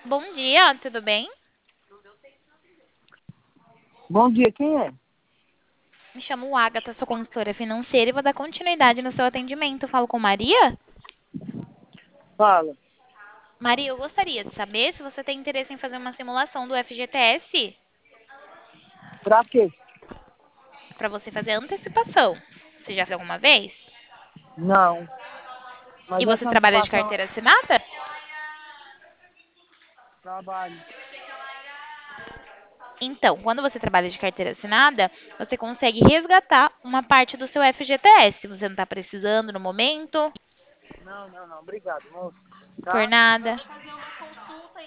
Bom dia, tudo bem? Bom dia, quem é? Me chamo Agatha, sou consultora financeira e vou dar continuidade no seu atendimento. Falo com Maria? Fala. Maria, eu gostaria de saber se você tem interesse em fazer uma simulação do FGTS Pra quê? para você fazer a antecipação. Você já fez alguma vez? Não. E Mas você essa trabalha de antecipação carteira assinada? trabalho. Então, quando você trabalha de carteira assinada, você consegue resgatar uma parte do seu FGTS. Você não está precisando no momento, Não. Obrigado, moço. por Tá? nada.